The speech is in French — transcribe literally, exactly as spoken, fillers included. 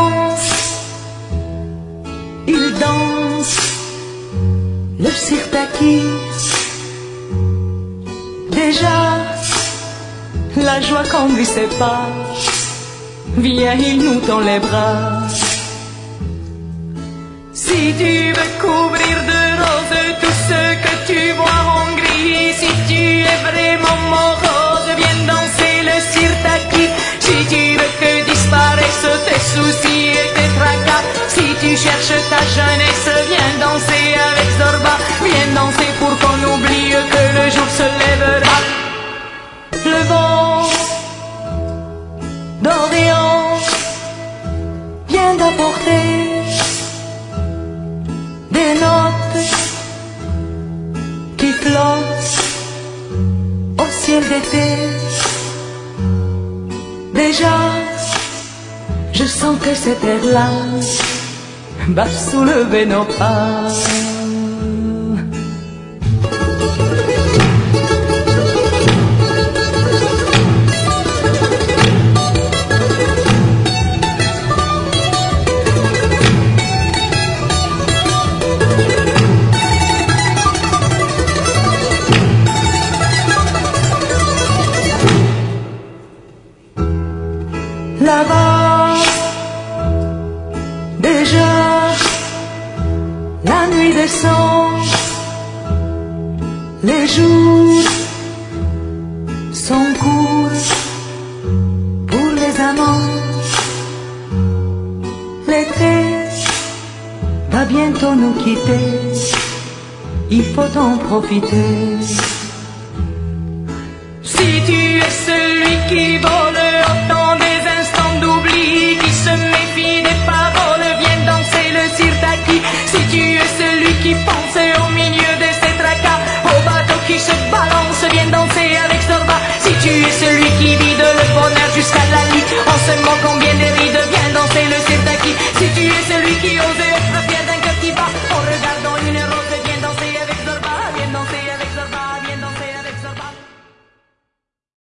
danse, il danse le sirtaki. Déjà, la joie conduit ses pas. Viens, il nous tend les bras. Si tu veux couvrir de rose tout ce que tu vois en gris, si tu es vraiment morose, viens danser le sirtaki. Si tu veux que disparaissent tes soucis et tes tracas, si tu cherches ta jeunesse, viens danser avec Zorba. Viens danser pour qu'on oublie que le jour se lèvera. Le vent d'Orient vient d'apporter des notes qui flottent au ciel d'été. Déjà, je sens que cet air-là va soulever nos pas. Là-bas, déjà, la nuit descend, les jours sont courts pour les amants. L'été va bientôt nous quitter, il faut en profiter. Si tu es celui qui vole autant des instants d'oubli, qui se méfie des paroles, viens danser le sirtaki. Si tu es celui qui pense au milieu de ces tracas, au bateau qui se balance, viens danser avec Zorba. Si tu es celui qui vide le bonheur jusqu'à la lit, en se moquant bien des rides, viens danser le sirtaki. Si tu es celui qui ose